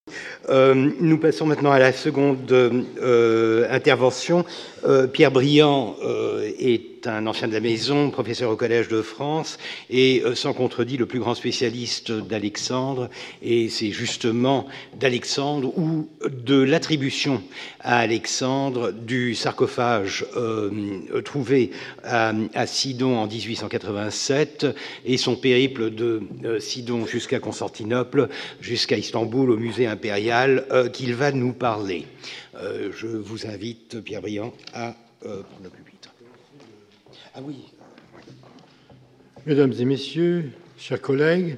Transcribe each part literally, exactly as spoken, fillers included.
Euh, nous passons maintenant à la seconde euh, intervention. Euh, Pierre Briand euh, est un ancien de la maison, professeur au Collège de France, et euh, sans contredit le plus grand spécialiste d'Alexandre, et c'est justement d'Alexandre ou de l'attribution à Alexandre du sarcophage euh, trouvé à, à Sidon en dix-huit cent quatre-vingt-sept et son périple de euh, Sidon jusqu'à Constantinople, jusqu'à Istanbul, au musée impérial, euh, qu'il va nous parler. Euh, je vous invite, Pierre Briand, à euh, prendre le pupitre. Ah oui. Mesdames et messieurs, chers collègues,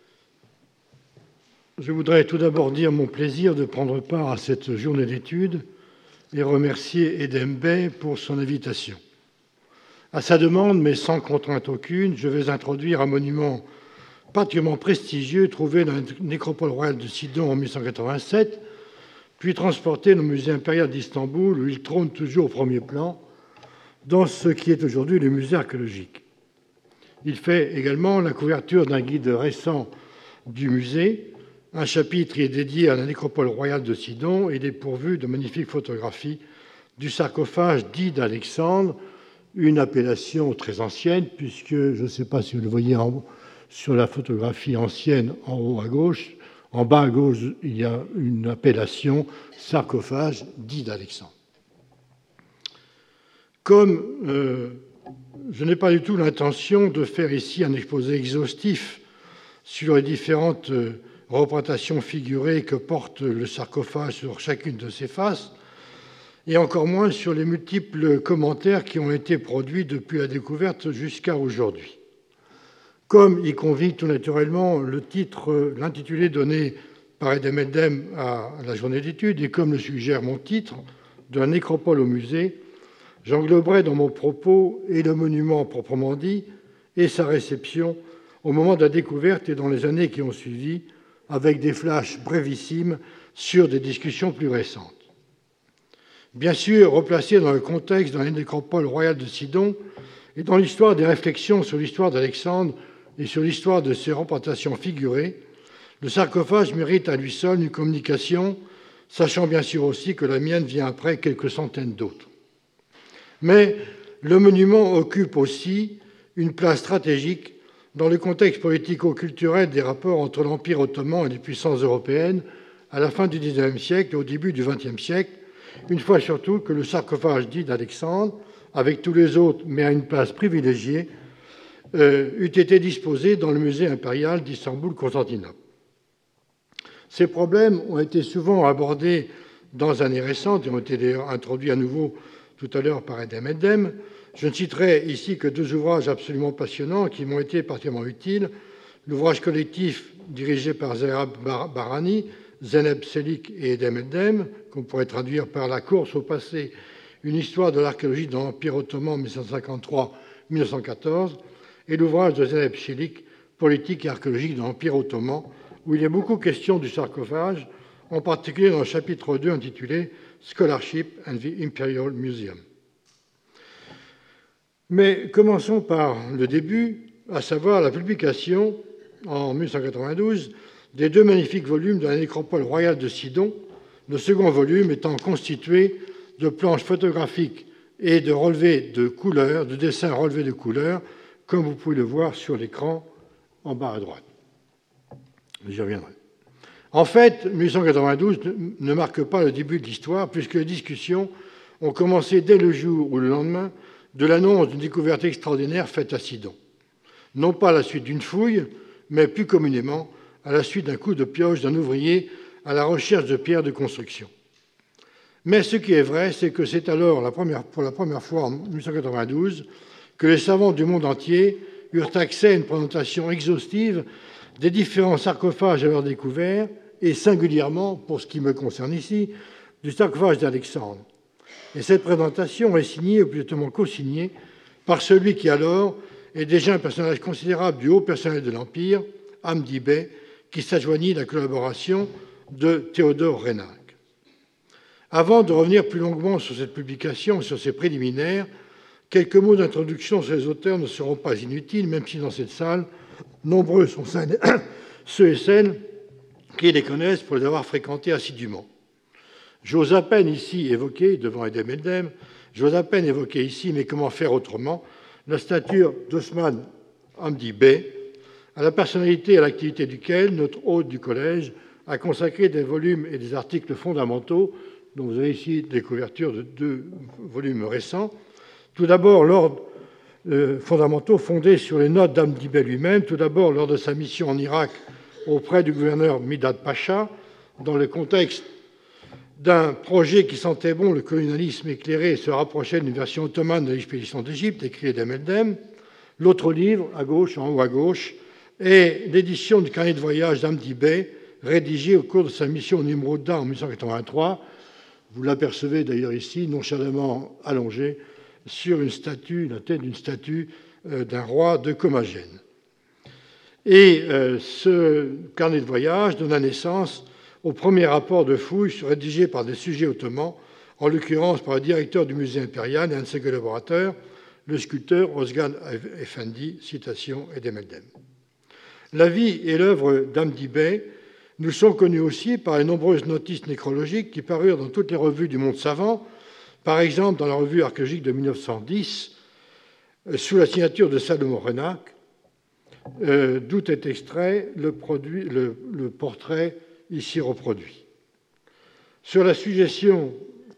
je voudrais tout d'abord dire mon plaisir de prendre part à cette journée d'études et remercier Edem Bey pour son invitation. À sa demande, mais sans contrainte aucune, je vais introduire un monument particulièrement prestigieux trouvé dans la nécropole royale de Sidon en mille cent quatre-vingt-sept, puis transporté au musée impérial d'Istanbul, où il trône toujours au premier plan, dans ce qui est aujourd'hui le musée archéologique. Il fait également la couverture d'un guide récent du musée. Un chapitre y est dédié à la nécropole royale de Sidon et il est pourvu de magnifiques photographies du sarcophage dit d'Alexandre, une appellation très ancienne, puisque, je ne sais pas si vous le voyez en, sur la photographie ancienne en haut à gauche, en bas à gauche, il y a une appellation sarcophage dit d'Alexandre. Comme euh, je n'ai pas du tout l'intention de faire ici un exposé exhaustif sur les différentes euh, représentations figurées que porte le sarcophage sur chacune de ses faces, et encore moins sur les multiples commentaires qui ont été produits depuis la découverte jusqu'à aujourd'hui. Comme il convient tout naturellement le titre, l'intitulé donné par Edem Edem à la journée d'études, et comme le suggère mon titre, de la nécropole au musée, j'engloberai dans mon propos et le monument proprement dit et sa réception au moment de la découverte et dans les années qui ont suivi, avec des flashs brévissimes sur des discussions plus récentes. Bien sûr, replacé dans le contexte de la nécropole royale de Sidon et dans l'histoire des réflexions sur l'histoire d'Alexandre et sur l'histoire de ses représentations figurées, le sarcophage mérite à lui seul une communication, sachant bien sûr aussi que la mienne vient après quelques centaines d'autres. Mais le monument occupe aussi une place stratégique dans le contexte politico-culturel des rapports entre l'Empire ottoman et les puissances européennes à la fin du dix-neuvième siècle et au début du vingtième siècle, une fois surtout que le sarcophage dit d'Alexandre, avec tous les autres, mais à une place privilégiée, euh, eût été disposé dans le musée impérial d'Istanbul-Constantinople. Ces problèmes ont été souvent abordés dans années récentes et ont été d'ailleurs introduits à nouveau tout à l'heure par Edem Edem. Je ne citerai ici que deux ouvrages absolument passionnants qui m'ont été particulièrement utiles. L'ouvrage collectif dirigé par Zerab Barani, Zeynep Çelik et Edem Edem, qu'on pourrait traduire par La course au passé, une histoire de l'archéologie dans l'Empire ottoman mille sept cent cinquante-trois à mille neuf cent quatorze, et l'ouvrage de Zeynep Çelik, Politique et archéologique dans l'Empire ottoman, où il est beaucoup question du sarcophage, en particulier dans le chapitre deux intitulé Scholarship and the Imperial Museum. Mais commençons par le début, à savoir la publication, en mille neuf cent quatre-vingt-douze, des deux magnifiques volumes de la nécropole royale de Sidon, le second volume étant constitué de planches photographiques et de relevés de couleurs, de dessins relevés de couleurs, comme vous pouvez le voir sur l'écran en bas à droite. J'y reviendrai. En fait, mille neuf cent quatre-vingt-douze ne marque pas le début de l'histoire, puisque les discussions ont commencé dès le jour ou le lendemain de l'annonce d'une découverte extraordinaire faite à Sidon. Non pas à la suite d'une fouille, mais plus communément à la suite d'un coup de pioche d'un ouvrier à la recherche de pierres de construction. Mais ce qui est vrai, c'est que c'est alors, la première, pour la première fois en mille neuf cent quatre-vingt-douze, que les savants du monde entier eurent accès à une présentation exhaustive des différents sarcophages à leur découvert, et singulièrement, pour ce qui me concerne ici, du sarcophage d'Alexandre. Et cette présentation est signée, ou plutôt co-signée, par celui qui alors est déjà un personnage considérable du haut personnel de l'Empire, Hamdi Bey, qui s'adjoignit la collaboration de Théodore Reinach. Avant de revenir plus longuement sur cette publication et sur ses préliminaires, quelques mots d'introduction sur les auteurs ne seront pas inutiles, même si dans cette salle, nombreux sont ceux et celles qui les connaissent pour les avoir fréquentés assidûment. J'ose à peine ici évoquer, devant Edem Eldem, j'ose à peine évoquer ici, mais comment faire autrement, la stature d'Osman Hamdi Bey, à la personnalité et à l'activité duquel notre hôte du collège a consacré des volumes et des articles fondamentaux, dont vous avez ici des couvertures de deux volumes récents. Tout d'abord, l'ordre euh, fondamentaux fondés sur les notes d'Hamdi Bey lui-même, tout d'abord lors de sa mission en Irak auprès du gouverneur Midad Pacha, dans le contexte d'un projet qui sentait bon le colonialisme éclairé et se rapprochait d'une version ottomane de l'expédition d'Égypte, écrit Edem Eldem. L'autre livre, à gauche, en haut à gauche, est l'édition du carnet de voyage d'Hamdi Bey, rédigé au cours de sa mission au Nimrouda en mille huit cent quatre-vingt-trois. Vous l'apercevez d'ailleurs ici, nonchalamment allongé sur une statue, la tête d'une statue euh, d'un roi de Commagène. Et euh, ce carnet de voyage donna naissance au premier rapport de fouilles rédigé par des sujets ottomans, en l'occurrence par le directeur du musée impérial et un de ses collaborateurs, le sculpteur Ozgan Efendi, citation Edem Eldem. La vie et l'œuvre d'Hamdi Bey nous sont connues aussi par les nombreuses notices nécrologiques qui parurent dans toutes les revues du monde savant, par exemple dans la revue archéologique de mille neuf cent dix, sous la signature de Salomon Renac, euh, d'où est extrait le, produit, le, le portrait ici reproduit. Sur la, suggestion,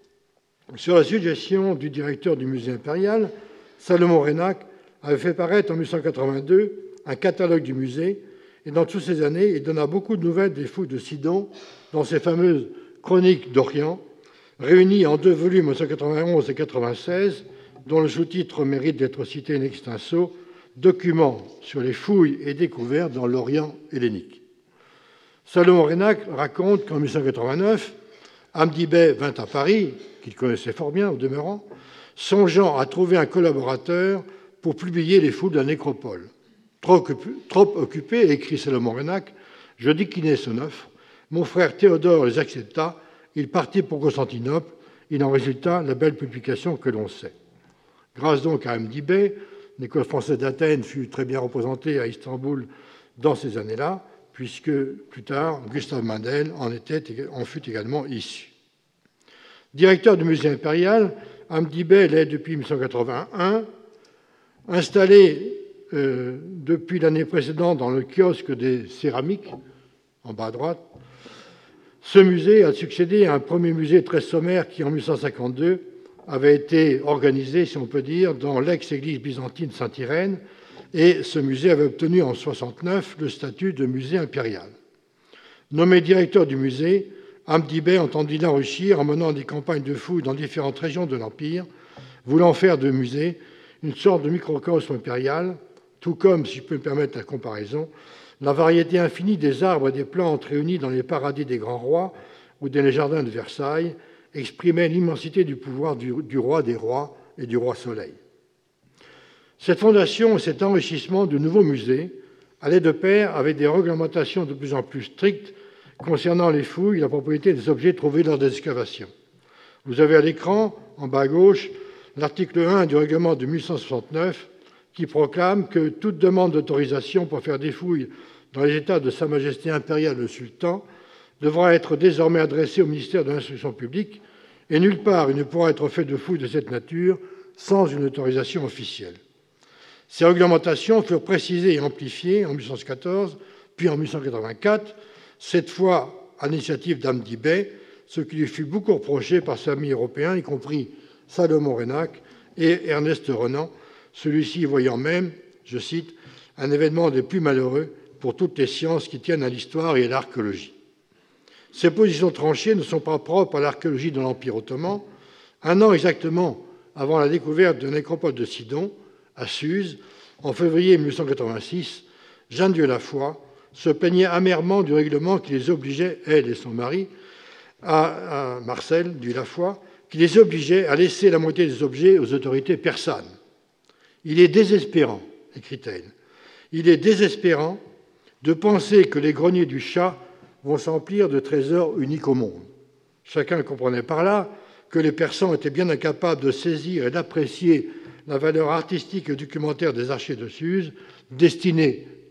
sur la suggestion du directeur du musée impérial, Salomon Renac avait fait paraître en mille huit cent quatre-vingt-deux un catalogue du musée, et dans toutes ces années, il donna beaucoup de nouvelles des fouilles de Sidon dans ses fameuses Chroniques d'Orient, réunies en deux volumes en mille huit cent quatre-vingt-onze et mille huit cent quatre-vingt-seize, dont le sous-titre mérite d'être cité in extenso, Documents sur les fouilles et découvertes dans l'Orient hellénique. Salomon Renac raconte qu'en mille huit cent quatre-vingt-neuf, Hamdi Bey vint à Paris, qu'il connaissait fort bien au demeurant, songeant à trouver un collaborateur pour publier les fouilles de la nécropole. Trop, trop occupé, écrit Salomon Renac, je déclinai son offre. Mon frère Théodore les accepta. Il partit pour Constantinople. Il en résulta la belle publication que l'on sait. Grâce donc à Hamdi Bey, l'école française d'Athènes fut très bien représentée à Istanbul dans ces années-là, puisque plus tard, Gustave Mandel en, était, en fut également issu. Directeur du musée impérial, Hamdi Bey l'est depuis mille huit cent quatre-vingt-un, installé euh, depuis l'année précédente dans le kiosque des céramiques, en bas à droite. Ce musée a succédé à un premier musée très sommaire qui, en mille huit cent cinquante-deux, avait été organisé, si on peut dire, dans l'ex-église byzantine Saint-Irène, et ce musée avait obtenu en mille neuf cent soixante-neuf le statut de musée impérial. Nommé directeur du musée, Hamdi Bey entendit l'enrichir en menant des campagnes de fouilles dans différentes régions de l'Empire, voulant faire de musée une sorte de microcosme impérial, tout comme, si je peux me permettre la comparaison, la variété infinie des arbres et des plantes réunis dans les paradis des grands rois ou dans les jardins de Versailles exprimait l'immensité du pouvoir du, du roi des rois et du roi Soleil. Cette fondation et cet enrichissement de nouveaux musées allaient de pair avec des réglementations de plus en plus strictes concernant les fouilles et la propriété des objets trouvés lors des excavations. Vous avez à l'écran, en bas à gauche, l'article un du règlement de mille huit cent soixante-neuf qui proclame que toute demande d'autorisation pour faire des fouilles dans les États de Sa Majesté impériale le Sultan devra être désormais adressée au ministère de l'Instruction publique et nulle part il ne pourra être fait de fouilles de cette nature sans une autorisation officielle. Ces réglementations furent précisées et amplifiées en mille huit cent quatorze, puis en mille huit cent quatre-vingt-quatre, cette fois à l'initiative d'Hamdi Bey, ce qui lui fut beaucoup reproché par ses amis européens, y compris Salomon Renac et Ernest Renan, celui-ci voyant même, je cite, « un événement des plus malheureux pour toutes les sciences qui tiennent à l'histoire et à l'archéologie ». Ces positions tranchées ne sont pas propres à l'archéologie de l'Empire ottoman. Un an exactement avant la découverte de la nécropole de Sidon, à Suse, en février mille huit cent quatre-vingt-six, Jeanne Dieu Lafoy se plaignait amèrement du règlement qui les obligeait, elle et son mari, à, à Marcel Dieu Lafoy, qui les obligeait à laisser la moitié des objets aux autorités persanes. Il est désespérant, écrit-elle, il est désespérant de penser que les greniers du Shah vont s'emplir de trésors uniques au monde. Chacun comprenait par là que les Persans étaient bien incapables de saisir et d'apprécier la valeur artistique et documentaire des archers de Suse, destinés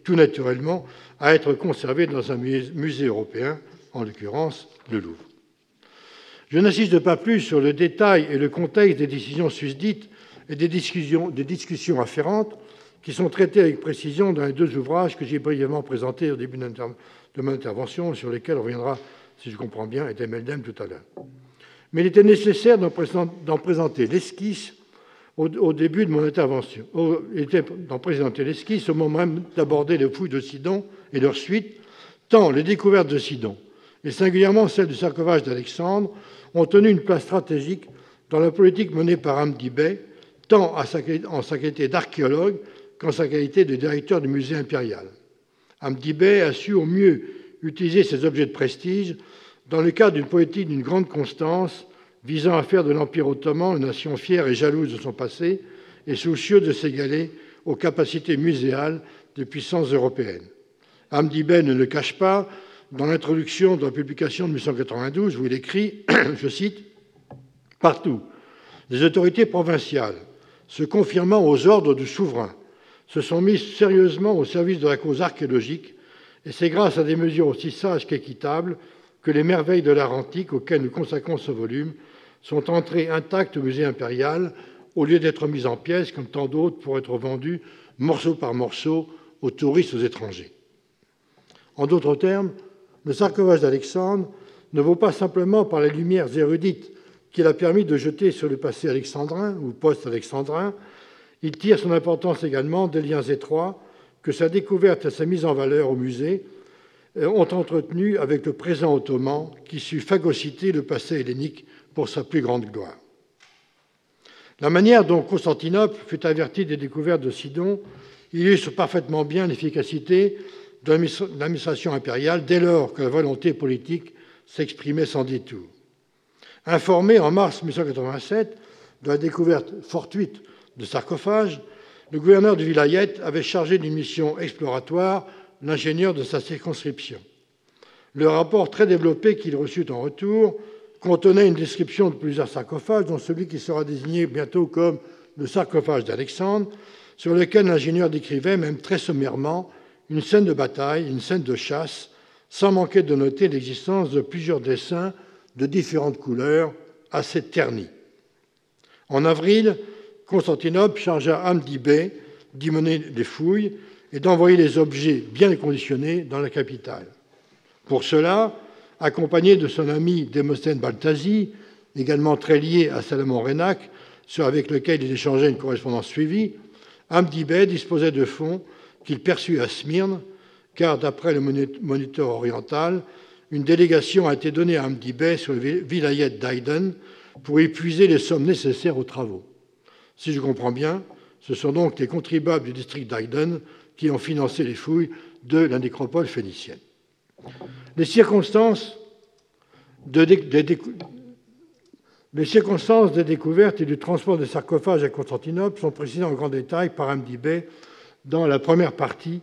tout naturellement à être conservés dans un musée européen, en l'occurrence le Louvre. Je n'insiste pas plus sur le détail et le contexte des décisions susdites et des discussions, des discussions afférentes qui sont traitées avec précision dans les deux ouvrages que j'ai brièvement présentés au début de mon intervention, sur lesquels on reviendra, si je comprends bien, et Meldem tout à l'heure. Mais il était nécessaire d'en présenter l'esquisse au, au début de mon intervention. Au, il était d'en présenter l'esquisse au moment même d'aborder les fouilles de Sidon et leur suite, tant les découvertes de Sidon, et singulièrement celles du sarcophage d'Alexandre, ont tenu une place stratégique dans la politique menée par Hamdi Bey, tant à sa, en sa qualité d'archéologue qu'en sa qualité de directeur du musée impérial. Hamdi Bey a su au mieux utiliser ces objets de prestige dans le cadre d'une politique d'une grande constance visant à faire de l'Empire ottoman une nation fière et jalouse de son passé et soucieux de s'égaler aux capacités muséales des puissances européennes. Hamdi Bey ne le cache pas dans l'introduction de la publication de mille huit cent quatre-vingt-douze où il écrit, je cite, « Partout, les autorités provinciales, se confirmant aux ordres du souverain, se sont mises sérieusement au service de la cause archéologique, et c'est grâce à des mesures aussi sages qu'équitables que les merveilles de l'art antique auxquelles nous consacrons ce volume sont entrées intactes au musée impérial au lieu d'être mises en pièces comme tant d'autres pour être vendues morceau par morceau aux touristes, aux étrangers. » En d'autres termes, le sarcophage d'Alexandre ne vaut pas simplement par les lumières érudites qu'il a permis de jeter sur le passé alexandrin ou post-alexandrin, il tire son importance également des liens étroits que sa découverte et sa mise en valeur au musée ont entretenu avec le présent ottoman qui sut phagocyter le passé hellénique pour sa plus grande gloire. La manière dont Constantinople fut avertie des découvertes de Sidon illustre parfaitement bien l'efficacité de l'administration impériale dès lors que la volonté politique s'exprimait sans détour. Informé en mars mille huit cent quatre-vingt-sept de la découverte fortuite de sarcophages, le gouverneur du Vilayet avait chargé d'une mission exploratoire l'ingénieur de sa circonscription. Le rapport très développé qu'il reçut en retour contenait une description de plusieurs sarcophages, dont celui qui sera désigné bientôt comme le sarcophage d'Alexandre, sur lequel l'ingénieur décrivait, même très sommairement, une scène de bataille, une scène de chasse, sans manquer de noter l'existence de plusieurs dessins de différentes couleurs, assez ternis. En avril, Constantinople chargea Hamdi Bey d'y mener des fouilles et d'envoyer les objets bien conditionnés dans la capitale. Pour cela, accompagné de son ami Démosthène Baltasi, également très lié à Salomon Reinach, avec lequel il échangeait une correspondance suivie, Hamdi Bey disposait de fonds qu'il perçut à Smyrne, car d'après le Moniteur oriental, une délégation a été donnée à Hamdi Bey sur le vilayet d'Aïden pour épuiser les sommes nécessaires aux travaux. Si je comprends bien, ce sont donc les contribuables du district d'Aïden qui ont financé les fouilles de la nécropole phénicienne. Les circonstances, de dé... des, dé... les circonstances des découvertes et du transport des sarcophages à Constantinople sont précisées en grand détail par Hamdi Bey dans la première partie,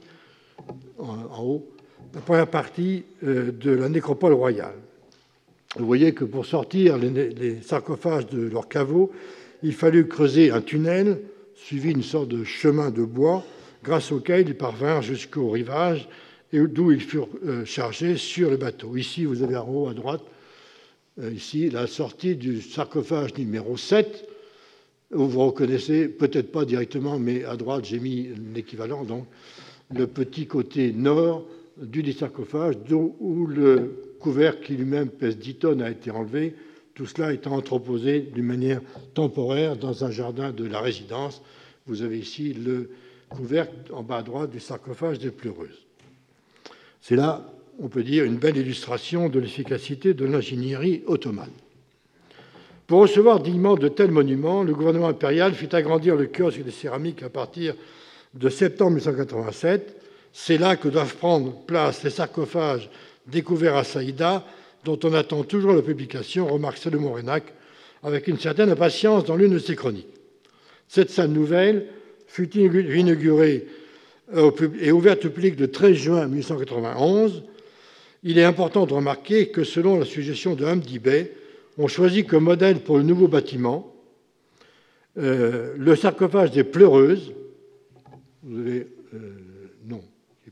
en haut, la première partie de la nécropole royale. Vous voyez que pour sortir les, les sarcophages de leur caveau, il fallut creuser un tunnel, suivi d'une sorte de chemin de bois, grâce auquel ils parvinrent jusqu'au rivage et d'où ils furent chargés sur le bateau. Ici, vous avez en haut à droite, ici, la sortie du sarcophage numéro sept, où vous reconnaissez, peut-être pas directement, mais à droite, j'ai mis l'équivalent, donc le petit côté nord du sarcophage, où le couvercle qui lui-même pèse dix tonnes a été enlevé, tout cela étant entreposé d'une manière temporaire dans un jardin de la résidence. Vous avez ici le couvercle en bas à droite du sarcophage des Pleureuses. C'est là, on peut dire, une belle illustration de l'efficacité de l'ingénierie ottomane. Pour recevoir dignement de tels monuments, le gouvernement impérial fit agrandir le kiosque des céramiques à partir de septembre mille huit cent quatre-vingt-sept. C'est là que doivent prendre place les sarcophages découverts à Saïda, dont on attend toujours la publication, remarque Salomon Reinach, avec une certaine impatience dans l'une de ses chroniques. Cette salle nouvelle fut inaugurée et ouverte au public le treize juin mille huit cent quatre-vingt-onze. Il est important de remarquer que, selon la suggestion de Hamdi Bey, on choisit comme modèle pour le nouveau bâtiment euh, le sarcophage des Pleureuses. Vous avez, euh, non,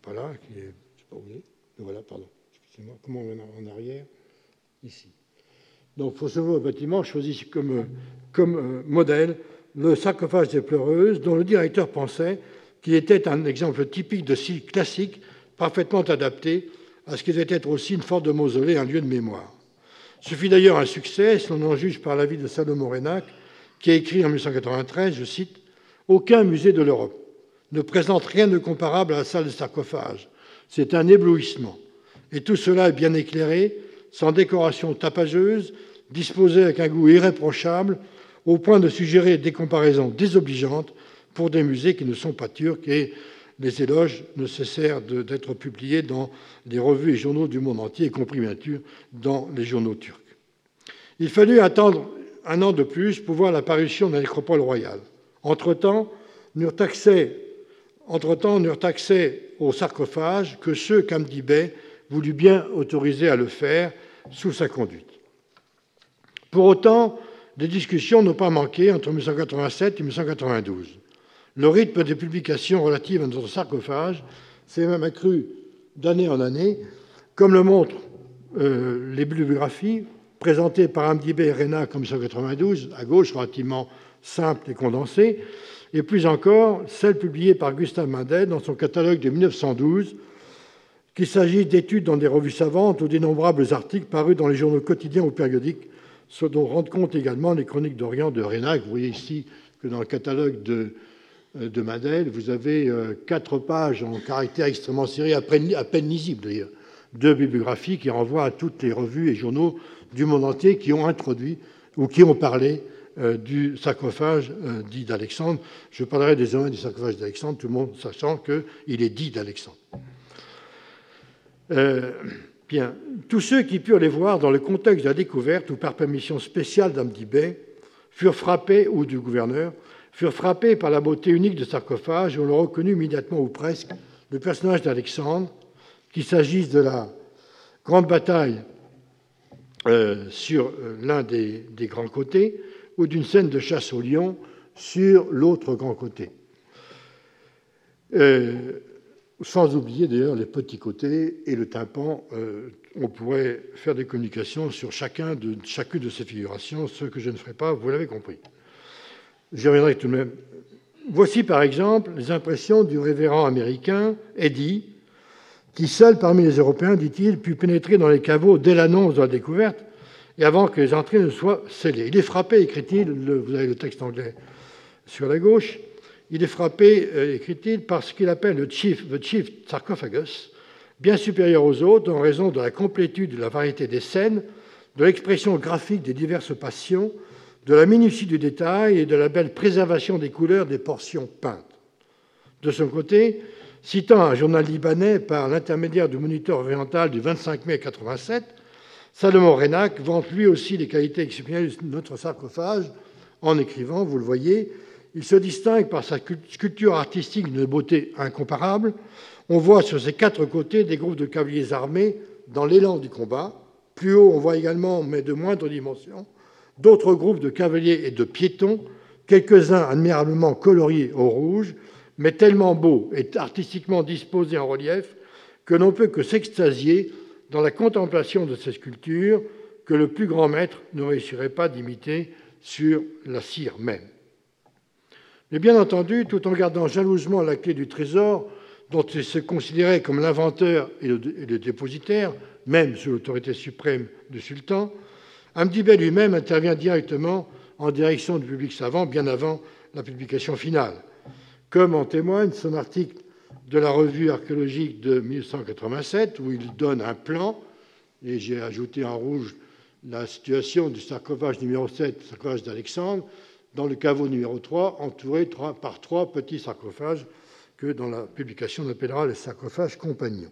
pas là, qui est, je sais pas où il est. Voilà, pardon, excusez-moi, comment on est en arrière, ici. Donc, pour ce nouveau bâtiment, je choisis comme, comme euh, modèle le sarcophage des Pleureuses, dont le directeur pensait qu'il était un exemple typique de style classique, parfaitement adapté à ce qui devait être aussi une forme de mausolée, un lieu de mémoire. Ce fut d'ailleurs un succès, si l'on en juge par l'avis de Salomon Reinach, qui a écrit en mille neuf cent quatre-vingt-treize, je cite, « Aucun musée de l'Europe ne présente rien de comparable à la salle de sarcophage. C'est un éblouissement. Et tout cela est bien éclairé, sans décoration tapageuse, disposé avec un goût irréprochable, au point de suggérer des comparaisons désobligeantes pour des musées qui ne sont pas turcs, et les éloges ne cessèrent d'être publiés dans les revues et journaux du monde entier, y compris bien sûr dans les journaux turcs. Il fallut attendre un an de plus pour voir l'apparition de la nécropole royale. Entre-temps, n'eurent accès, entre-temps, n'eurent accès au sarcophage que ceux qu'Hamdi Bey voulut bien autoriser à le faire sous sa conduite. Pour autant, des discussions n'ont pas manqué entre mille neuf cent quatre-vingt-sept et mille neuf cent quatre-vingt-douze. Le rythme des publications relatives à notre sarcophage s'est même accru d'année en année, comme le montrent euh, les bibliographies présentées par Hamdi Bey et Reinach en mille neuf cent quatre-vingt-douze, à gauche, relativement simples et condensées, et plus encore celles publiées par Gustave Mandel dans son catalogue de mille neuf cent douze, qu'il s'agisse d'études dans des revues savantes ou d'innombrables articles parus dans les journaux quotidiens ou périodiques, ce dont rendent compte également les chroniques d'Orient de Reinach. Vous voyez ici que dans le catalogue de, de Mandel, vous avez quatre pages en caractères extrêmement serrés, à peine, à peine lisibles d'ailleurs, de bibliographie qui renvoient à toutes les revues et journaux du monde entier qui ont introduit ou qui ont parlé euh, du sarcophage euh, dit d'Alexandre. Je parlerai désormais du sarcophage d'Alexandre, tout le monde sachant qu'il est dit d'Alexandre. Euh, bien, tous ceux qui purent les voir dans le contexte de la découverte ou par permission spéciale d'Hamdi Bey furent frappés, ou du gouverneur, furent frappés par la beauté unique du sarcophage et on le reconnut immédiatement ou presque le personnage d'Alexandre, qu'il s'agisse de la grande bataille euh, sur l'un des, des grands côtés ou d'une scène de chasse au lion sur l'autre grand côté. Euh, Sans oublier d'ailleurs les petits côtés et le tympan. Euh, on pourrait faire des communications sur chacun de, chacune de ces figurations, ce que je ne ferai pas, vous l'avez compris. J'y reviendrai tout de même. Voici par exemple les impressions du révérend américain Eddy, qui seul parmi les Européens, dit-il, put pénétrer dans les caveaux dès l'annonce de la découverte et avant que les entrées ne soient scellées. Il est frappé, écrit-il, le, vous avez le texte anglais sur la gauche, il est frappé, euh, écrit-il, par ce qu'il appelle le chief, the chief sarcophagus, bien supérieur aux autres en raison de la complétude de la variété des scènes, de l'expression graphique des diverses passions, de la minutie du détail et de la belle préservation des couleurs des portions peintes. De son côté, citant un journal libanais par l'intermédiaire du Moniteur oriental du vingt-cinq mai quatre-vingt-sept, Salomon Reinach vante lui aussi les qualités exceptionnelles de notre sarcophage en écrivant, vous le voyez, il se distingue par sa sculpture artistique d'une beauté incomparable. On voit sur ses quatre côtés des groupes de cavaliers armés dans l'élan du combat. Plus haut, on voit également, mais de moindre dimension, d'autres groupes de cavaliers et de piétons, quelques-uns admirablement coloriés au rouge, mais tellement beaux et artistiquement disposés en relief que l'on peut que s'extasier dans la contemplation de ces sculptures que le plus grand maître ne réussirait pas d'imiter sur la cire même. Mais bien entendu, tout en gardant jalousement la clé du trésor, dont il se considérait comme l'inventeur et le, et le dépositaire, même sous l'autorité suprême du sultan, Hamdi Bey lui-même intervient directement en direction du public savant bien avant la publication finale, comme en témoigne son article de la revue archéologique de mille neuf cent quatre-vingt-sept, où il donne un plan, et j'ai ajouté en rouge la situation du sarcophage numéro sept, sarcophage d'Alexandre, dans le caveau numéro trois, entouré par trois petits sarcophages que dans la publication on appellera les sarcophages compagnons.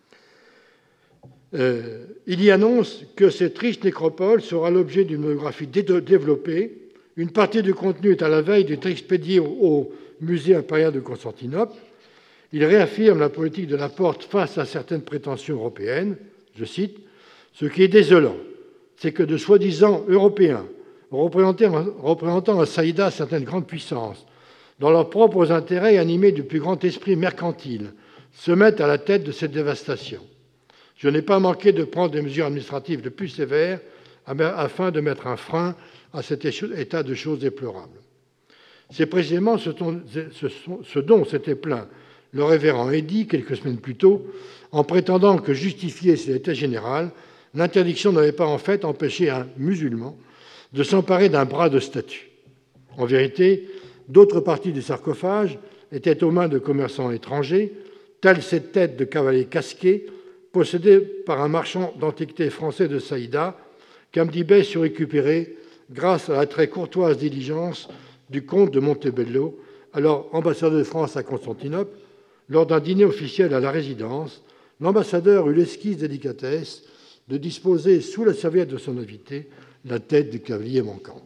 Euh, il y annonce que cette riche nécropole sera l'objet d'une monographie développée. Une partie du contenu est à la veille d'être expédiée au musée impérial de Constantinople. Il réaffirme la politique de la Porte face à certaines prétentions européennes. Je cite, « Ce qui est désolant, c'est que de soi-disant Européens représentant à Saïda certaines grandes puissances, dans leurs propres intérêts animés du plus grand esprit mercantile, se mettent à la tête de cette dévastation. Je n'ai pas manqué de prendre des mesures administratives les plus sévères afin de mettre un frein à cet état de choses déplorable. C'est précisément ce dont s'était plaint le révérend Eddy quelques semaines plus tôt, en prétendant que justifier cet état général, l'interdiction n'avait pas en fait empêché un musulman de s'emparer d'un bras de statue. En vérité, d'autres parties du sarcophage étaient aux mains de commerçants étrangers, telle cette tête de cavalier casqué possédée par un marchand d'antiquités français de Saïda, qu'Hamdi Bey sut récupérer grâce à la très courtoise diligence du comte de Montebello, alors ambassadeur de France à Constantinople. Lors d'un dîner officiel à la résidence, l'ambassadeur eut l'esquisse délicatesse de disposer sous la serviette de son invité la tête du cavalier manquant.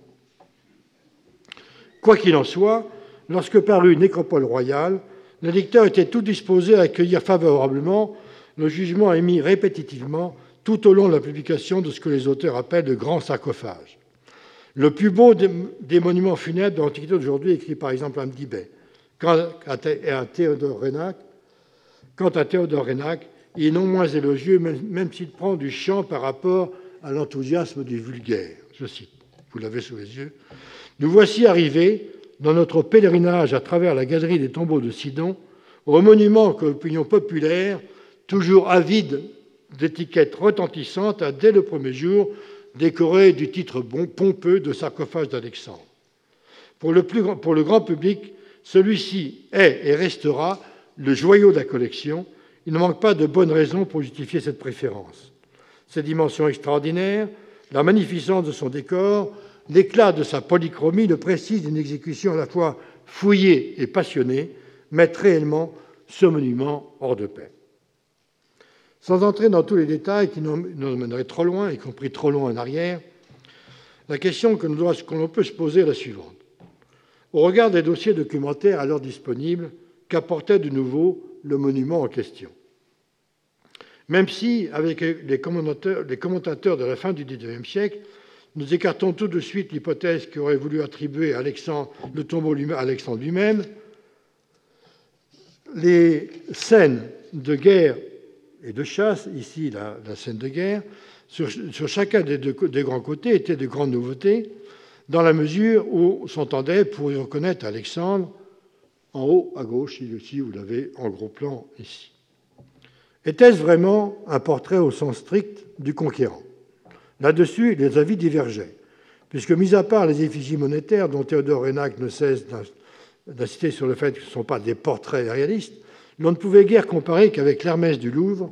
Quoi qu'il en soit, lorsque parut Nécropole royale, le lecteur était tout disposé à accueillir favorablement le jugement émis répétitivement tout au long de la publication de ce que les auteurs appellent le grand sarcophage. Le plus beau des monuments funèbres de l'Antiquité d'aujourd'hui, écrit par exemple Hamdi Bey, quant à Théodore Reynac, quant à Théodore Reynac, il est non moins élogieux, même s'il prend du champ par rapport à l'enthousiasme du vulgaire. Je cite, vous l'avez sous les yeux. « Nous voici arrivés, dans notre pèlerinage à travers la galerie des tombeaux de Sidon, au monument que l'opinion populaire, toujours avide d'étiquettes retentissantes, a dès le premier jour décoré du titre bon, pompeux de sarcophage d'Alexandre. Pour le, plus grand, pour le grand public, celui-ci est et restera le joyau de la collection. Il ne manque pas de bonnes raisons pour justifier cette préférence. Ses dimensions extraordinaires, la magnificence de son décor, l'éclat de sa polychromie, le précise d'une exécution à la fois fouillée et passionnée, mettent réellement ce monument hors de pair. Sans entrer dans tous les détails qui nous mèneraient trop loin, y compris trop loin en arrière, la question que l'on peut se poser est la suivante. Au regard des dossiers documentaires alors disponibles, qu'apportait de nouveau le monument en question? Même si, avec les commentateurs, les commentateurs de la fin du dix-neuvième siècle, nous écartons tout de suite l'hypothèse qui aurait voulu attribuer à Alexandre, le tombeau à Alexandre lui-même, les scènes de guerre et de chasse, ici la, la scène de guerre, sur, sur chacun des, deux, des grands côtés étaient de grandes nouveautés, dans la mesure où s'entendait pour y reconnaître Alexandre en haut à gauche, ici vous l'avez en gros plan ici. Était-ce vraiment un portrait au sens strict du conquérant? Là-dessus, les avis divergeaient, puisque, mis à part les effigies monétaires dont Théodore Reynac ne cesse d'insister sur le fait que ce ne sont pas des portraits réalistes, l'on ne pouvait guère comparer qu'avec l'Hermès du Louvre,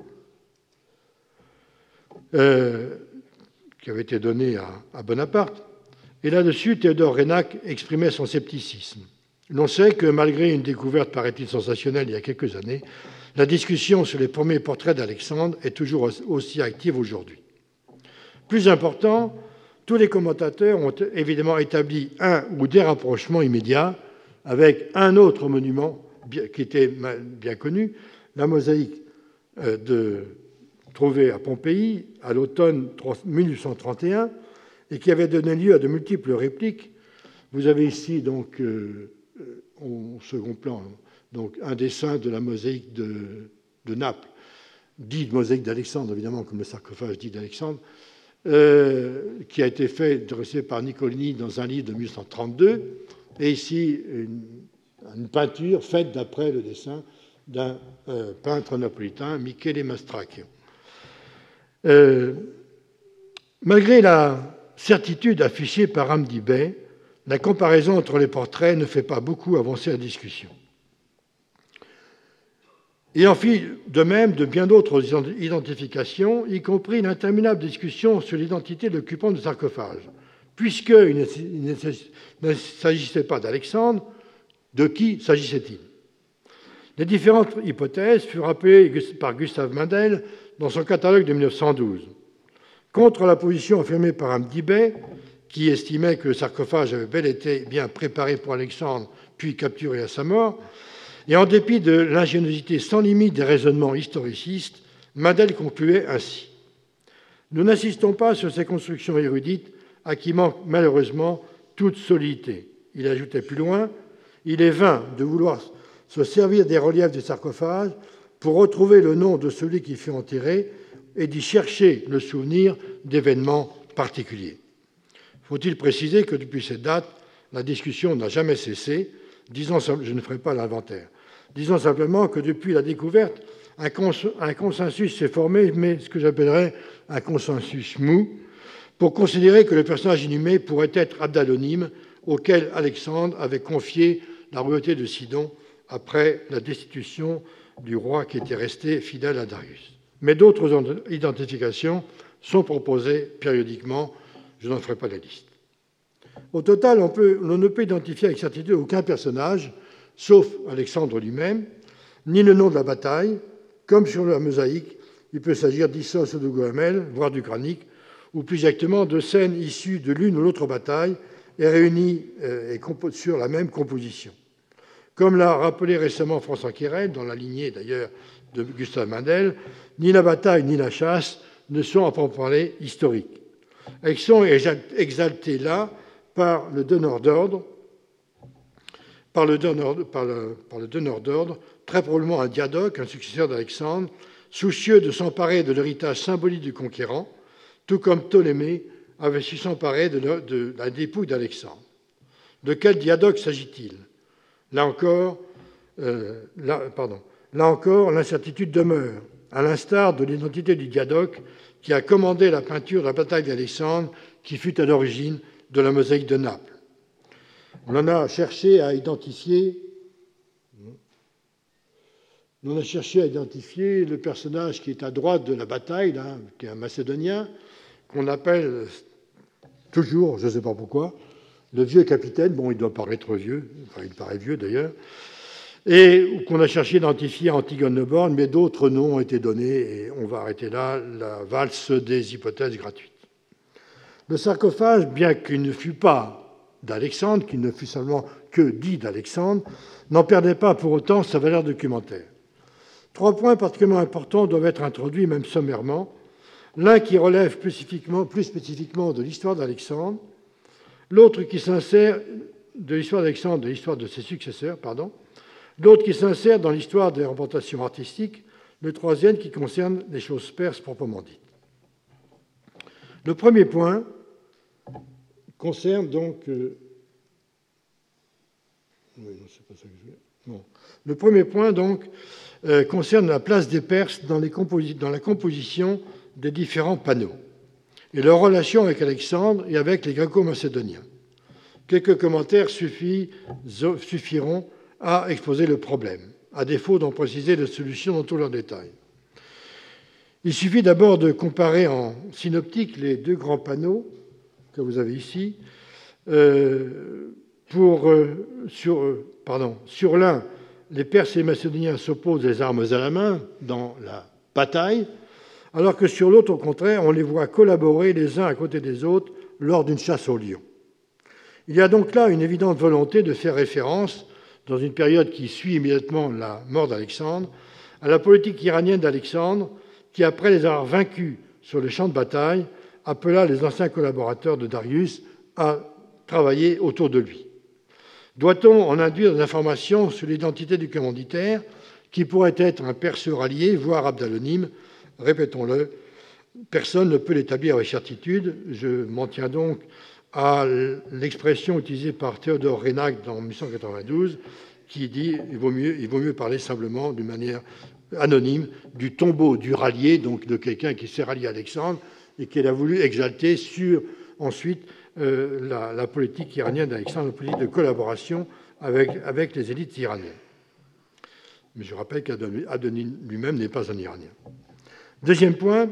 euh, qui avait été donné à, à Bonaparte. Et là-dessus, Théodore Reynac exprimait son scepticisme. L'on sait que, malgré une découverte, paraît-il, sensationnelle il y a quelques années, la discussion sur les premiers portraits d'Alexandre est toujours aussi active aujourd'hui. Plus important, tous les commentateurs ont évidemment établi un ou des rapprochements immédiats avec un autre monument qui était bien connu, la mosaïque de, trouvée à Pompéi à l'automne mille huit cent trente et un et qui avait donné lieu à de multiples répliques. Vous avez ici donc euh, au second plan donc un dessin de la mosaïque de, de Naples, dit mosaïque d'Alexandre évidemment comme le sarcophage dit d'Alexandre, euh, qui a été fait dressé par Niccolini dans un livre de mille huit cent trente-deux, et ici une, une peinture faite d'après le dessin d'un euh, peintre napolitain, Michele Mastracchio. Euh, malgré la certitude affichée par Hamdi Bey, la comparaison entre les portraits ne fait pas beaucoup avancer la discussion. Il en fit de même de bien d'autres identifications, y compris l'interminable discussion sur l'identité de l'occupant du sarcophage. Puisqu'il ne s'agissait pas d'Alexandre, de qui s'agissait-il? Les différentes hypothèses furent rappelées par Gustave Mendel dans son catalogue de mille neuf cent douze. Contre la position affirmée par Hamdi Bey, qui estimait que le sarcophage avait bel été bien préparé pour Alexandre, puis capturé à sa mort, et en dépit de l'ingéniosité sans limite des raisonnements historicistes, Mendel concluait ainsi. Nous n'insistons pas sur ces constructions érudites à qui manque malheureusement toute solidité. Il ajoutait plus loin, il est vain de vouloir se servir des reliefs du sarcophage pour retrouver le nom de celui qui fut enterré et d'y chercher le souvenir d'événements particuliers. Faut-il préciser que depuis cette date, la discussion n'a jamais cessé. Disons, je ne ferai pas l'inventaire. Disons simplement que depuis la découverte, un, cons un consensus s'est formé, mais ce que j'appellerais un consensus mou, pour considérer que le personnage inhumé pourrait être Abdalonim, auquel Alexandre avait confié la royauté de Sidon après la destitution du roi qui était resté fidèle à Darius. Mais d'autres identifications sont proposées périodiquement. Je n'en ferai pas la liste. Au total, on, peut, on ne peut identifier avec certitude aucun personnage, sauf Alexandre lui-même, ni le nom de la bataille. Comme sur la mosaïque, il peut s'agir d'Issos ou de Goëmel, voire du Granique, ou plus exactement de scènes issues de l'une ou l'autre bataille et réunies euh, et sur la même composition. Comme l'a rappelé récemment François Quérel, dans la lignée d'ailleurs de Gustave Mandel, ni la bataille ni la chasse ne sont à proprement parler historiques. Elles sont exaltées là par le donneur d'ordre, par le donneur, par le, par le donneur d'ordre, très probablement un diadoque, un successeur d'Alexandre, soucieux de s'emparer de l'héritage symbolique du conquérant, tout comme Ptolémée avait su s'emparer de, de, de la dépouille d'Alexandre. De quel diadoque s'agit-il? Là encore, euh, là, pardon, là encore, l'incertitude demeure, à l'instar de l'identité du diadoque qui a commandé la peinture de la bataille d'Alexandre, qui fut à l'origine de la mosaïque de Naples. On en a cherché à identifier, on a cherché à identifier le personnage qui est à droite de la bataille, là, qui est un Macédonien, qu'on appelle toujours, je ne sais pas pourquoi, le vieux capitaine. Bon, il doit paraître vieux, enfin, il paraît vieux d'ailleurs, et qu'on a cherché à identifier Antigone de Borne, mais d'autres noms ont été donnés, et on va arrêter là la valse des hypothèses gratuites. Le sarcophage, bien qu'il ne fût pas d'Alexandre, qu'il ne fût seulement que dit d'Alexandre, n'en perdait pas pour autant sa valeur documentaire. Trois points particulièrement importants doivent être introduits, même sommairement. L'un qui relève plus spécifiquement, plus spécifiquement de l'histoire d'Alexandre, l'autre qui s'insère de l'histoire d'Alexandre, de l'histoire de ses successeurs, pardon, l'autre qui s'insère dans l'histoire des représentations artistiques, le troisième qui concerne les choses perses proprement dites. Le premier point concerne donc... Euh... Oui, non, c'est pas ça que je veux. Bon. Le premier point, donc, euh, concerne la place des Perses dans, les composi- dans la composition des différents panneaux et leur relation avec Alexandre et avec les Gréco-Macédoniens. Quelques commentaires suffit, suffiront à exposer le problème, à défaut d'en préciser les solutions dans tous leurs détails. Il suffit d'abord de comparer en synoptique les deux grands panneaux que vous avez ici. Euh, pour, euh, sur, euh, pardon, sur l'un, les Perses et les Macédoniens s'opposent des armes à la main dans la bataille, alors que sur l'autre, au contraire, on les voit collaborer les uns à côté des autres lors d'une chasse au lion. Il y a donc là une évidente volonté de faire référence, dans une période qui suit immédiatement la mort d'Alexandre, à la politique iranienne d'Alexandre, qui, après les avoir vaincus sur le champ de bataille, appela les anciens collaborateurs de Darius à travailler autour de lui. Doit-on en induire des informations sur l'identité du commanditaire, qui pourrait être un Perse rallié, voire Abdalonim? Répétons-le, personne ne peut l'établir avec certitude. Je m'en tiens donc à l'expression utilisée par Théodore Reynac en mille huit cent quatre-vingt-douze, qui dit qu'il vaut mieux, il vaut mieux parler simplement d'une manière anonyme du tombeau du rallié, donc de quelqu'un qui s'est rallié à Alexandre et qu'il a voulu exalter sur ensuite euh, la, la politique iranienne d'Alexandre, la politique de collaboration avec, avec les élites iraniennes. Mais je rappelle qu'Abdalonim lui-même n'est pas un Iranien. Deuxième point,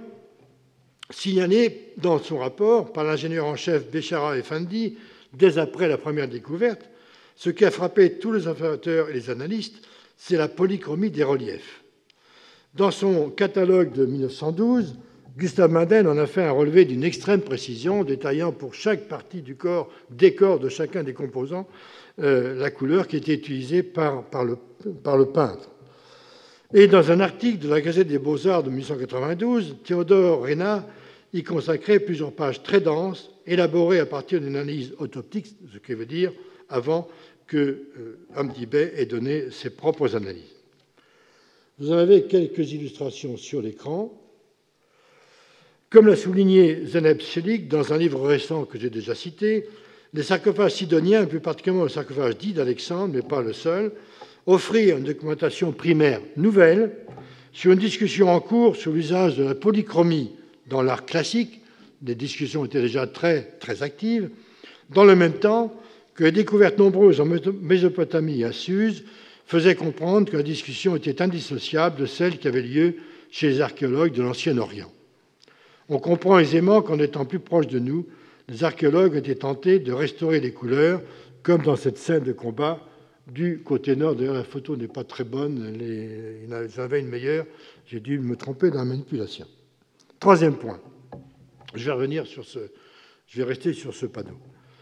signalé dans son rapport par l'ingénieur en chef Béchara Effendi, dès après la première découverte, ce qui a frappé tous les observateurs et les analystes, c'est la polychromie des reliefs. Dans son catalogue de mille neuf cent douze, Gustave Mandel en a fait un relevé d'une extrême précision, détaillant pour chaque partie du corps, des corps de chacun des composants, euh, la couleur qui était utilisée par, par, le, par le peintre. Et dans un article de la Gazette des Beaux-Arts de mille huit cent quatre-vingt-douze, Théodore Reynac y consacrait plusieurs pages très denses, élaborées à partir d'une analyse autoptique, ce qui veut dire avant que euh, Hamdi Bey ait donné ses propres analyses. Vous en avez quelques illustrations sur l'écran. Comme l'a souligné Zeynep Çelik dans un livre récent que j'ai déjà cité, les sarcophages sidoniens, et plus particulièrement le sarcophage dit d'Alexandre, mais pas le seul, offrirent une documentation primaire nouvelle sur une discussion en cours sur l'usage de la polychromie dans l'art classique. Les discussions étaient déjà très, très actives, dans le même temps que les découvertes nombreuses en Mésopotamie et à Suse faisaient comprendre que la discussion était indissociable de celle qui avait lieu chez les archéologues de l'Ancien Orient. On comprend aisément qu'en étant plus proche de nous, les archéologues étaient tentés de restaurer les couleurs, comme dans cette scène de combat du côté nord. D'ailleurs, la photo n'est pas très bonne, les... j'avais une meilleure, j'ai dû me tromper dans la manipulation. Troisième point, je vais revenir sur ce, je vais rester sur ce panneau,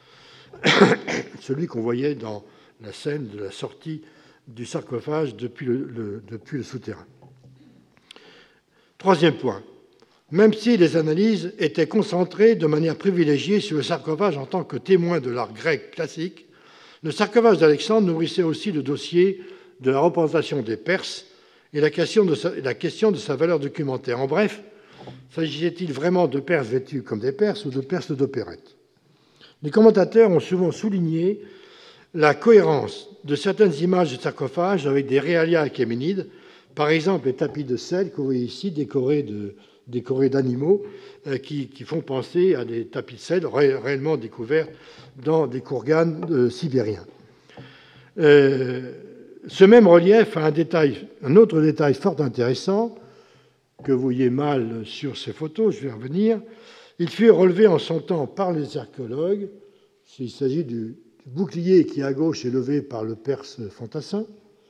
celui qu'on voyait dans la scène de la sortie du sarcophage depuis le, le, depuis le souterrain. Troisième point, même si les analyses étaient concentrées de manière privilégiée sur le sarcophage en tant que témoin de l'art grec classique, le sarcophage d'Alexandre nourrissait aussi le dossier de la représentation des Perses et la question de sa, la question de sa valeur documentaire. En bref, s'agissait-il vraiment de Perses vêtus comme des Perses ou de Perses d'opérette? Les commentateurs ont souvent souligné la cohérence de certaines images de sarcophage avec des réalia achéménides, par exemple les tapis de sel que vous voyez ici décorés de décorés d'animaux euh, qui, qui font penser à des tapis de sel ré, réellement découverts dans des kourganes euh, sibériens. Euh, ce même relief a un, détail, un autre détail fort intéressant que vous voyez mal sur ces photos, je vais revenir. Il fut relevé en son temps par les archéologues. Il s'agit du, du bouclier qui, à gauche, est levé par le Perse Fantassin.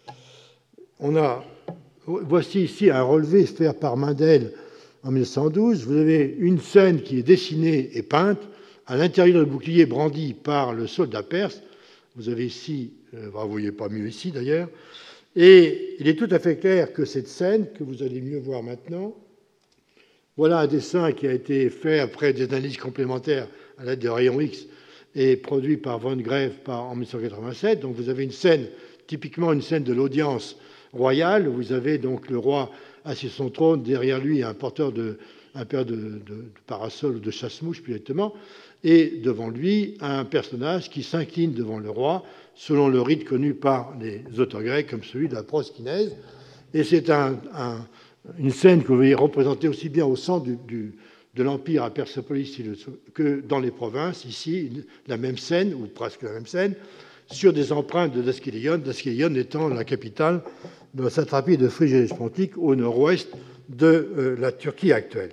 On a, voici ici un relevé fait par Mendel en mille neuf cent douze, vous avez une scène qui est dessinée et peinte à l'intérieur du bouclier brandi par le soldat perse. Vous avez ici, euh, vous ne voyez pas mieux ici d'ailleurs, et il est tout à fait clair que cette scène, que vous allez mieux voir maintenant, voilà un dessin qui a été fait après des analyses complémentaires à l'aide des rayons X et produit par Von Greve en mille neuf cent quatre-vingt-sept. Donc vous avez une scène, typiquement une scène de l'audience royale, où vous avez donc le roi assis sur son trône, derrière lui un porteur de, un paire de, de, de parasol ou de chasse-mouche, plus exactement, et devant lui un personnage qui s'incline devant le roi, selon le rite connu par les auteurs grecs, comme celui de la proskinèse. Et c'est un, un, une scène que vous voyez représentée aussi bien au centre du, du, de l'Empire à Persépolis que dans les provinces, ici, la même scène, ou presque la même scène, sur des empreintes de Daskylion, Daskylion étant la capitale de la satrapie de Phrygie Hellespontique au nord-ouest de euh, la Turquie actuelle.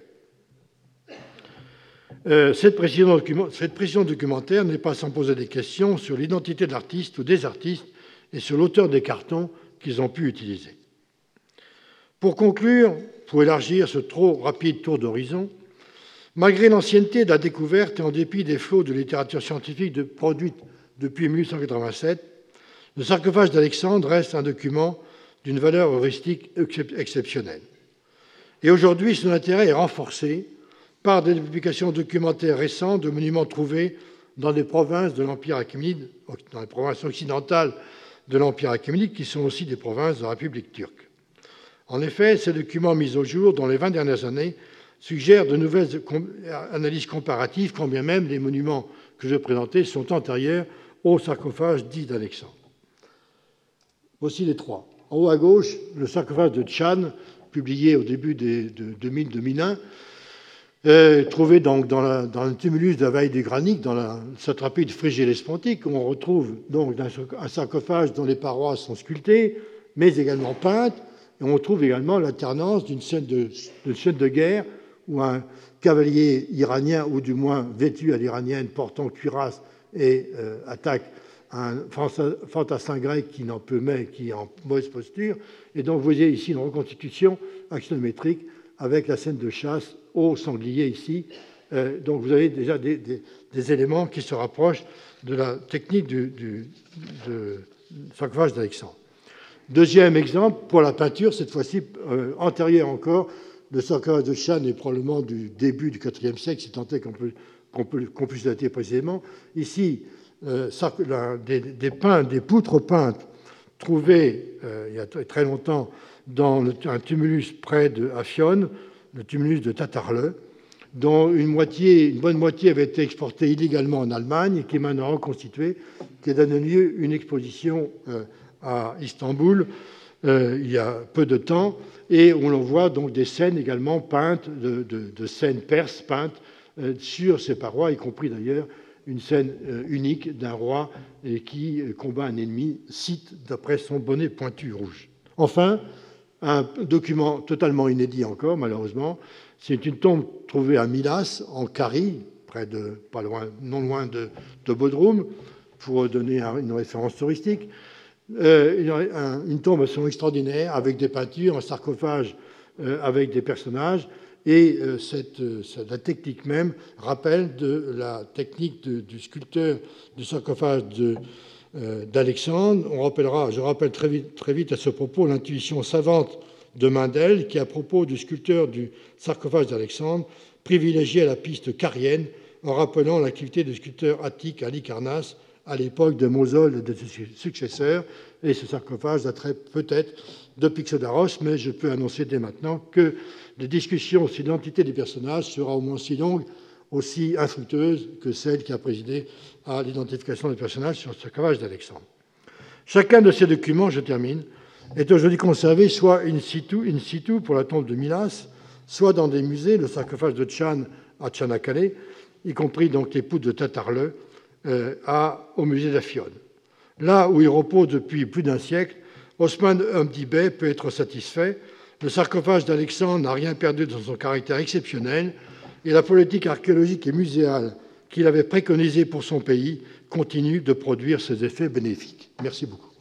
Euh, cette, précision cette précision documentaire n'est pas sans poser des questions sur l'identité de l'artiste ou des artistes et sur l'auteur des cartons qu'ils ont pu utiliser. Pour conclure, pour élargir ce trop rapide tour d'horizon, malgré l'ancienneté de la découverte et en dépit des flots de littérature scientifique de, produite depuis mille huit cent quatre-vingt-sept, le sarcophage d'Alexandre reste un document d'une valeur heuristique exceptionnelle. Et aujourd'hui, son intérêt est renforcé par des publications documentaires récentes de monuments trouvés dans des provinces de l'Empire achéménide, dans les provinces occidentales de l'Empire achéménide, qui sont aussi des provinces de la République turque. En effet, ces documents mis au jour dans les vingt dernières années suggèrent de nouvelles analyses comparatives, quand bien même les monuments que je vais présenter sont antérieurs au sarcophage dit d'Alexandre. Voici les trois. En haut à gauche, le sarcophage de Tchan, publié au début de deux mille deux mille un, euh, trouvé donc dans, la, dans le tumulus de la vallée du Granic, dans la satrapie de Phrygie Hellespontique, où on retrouve donc un sarcophage dont les parois sont sculptées, mais également peintes, et on trouve également l'alternance d'une scène de, d'une scène de guerre où un cavalier iranien, ou du moins vêtu à l'iranienne, portant cuirasse et euh, attaque un fantassin grec qui n'en peut mais qui est en mauvaise posture. Et donc vous voyez ici une reconstitution axonométrique avec la scène de chasse au sanglier ici. Euh, donc vous avez déjà des, des, des éléments qui se rapprochent de la technique du, du de sarcophage d'Alexandre. Deuxième exemple, pour la peinture, cette fois-ci euh, antérieure encore, le sarcophage de Chan est probablement du début du quatrième siècle, si tant est qu'on peut, qu'on peut, qu'on puisse dater précisément. Ici, euh, des, des, peintes, des poutres peintes trouvé euh, il y a très longtemps dans le, un tumulus près de Afyon, le tumulus de Tatarle, dont une, moitié, une bonne moitié avait été exportée illégalement en Allemagne et qui est maintenant reconstituée, qui a donné lieu à une exposition euh, à Istanbul euh, il y a peu de temps, et où l'on voit donc des scènes également peintes, de, de, de scènes perses peintes euh, sur ces parois, y compris d'ailleurs une scène euh, unique d'un roi euh, qui combat un ennemi, cite d'après son bonnet pointu rouge. Enfin, un document totalement inédit encore, malheureusement, c'est une tombe trouvée à Milas, en Carie, près de, pas loin, non loin de, de Bodrum, pour donner une référence touristique. Euh, une, une tombe assez extraordinaire, avec des peintures, un sarcophage euh, avec des personnages, et euh, cette, cette, la technique même rappelle de la technique de, du sculpteur du sarcophage de, euh, d'Alexandre. On rappellera, je rappelle très vite, très vite à ce propos l'intuition savante de Mendel, qui, à propos du sculpteur du sarcophage d'Alexandre, privilégiait la piste carienne en rappelant l'activité du sculpteur attique Halicarnasse à l'époque de Mosol et de ses successeurs. Et ce sarcophage daterait peut-être de Pixodaros, mais je peux annoncer dès maintenant que les discussions sur l'identité des personnages sera au moins aussi longue, aussi infructueuse que celle qui a présidé à l'identification des personnages sur le sarcophage d'Alexandre. Chacun de ces documents, je termine, est aujourd'hui conservé soit in situ, in situ pour la tombe de Milas, soit dans des musées, le sarcophage de Tchan à Tchanakale, y compris donc les poutres de Tatarle, euh, à, au musée d'Afyon. Là où il repose depuis plus d'un siècle, Osman Hamdi Bey peut être satisfait. Le sarcophage d'Alexandre n'a rien perdu de son caractère exceptionnel et la politique archéologique et muséale qu'il avait préconisée pour son pays continue de produire ses effets bénéfiques. Merci beaucoup.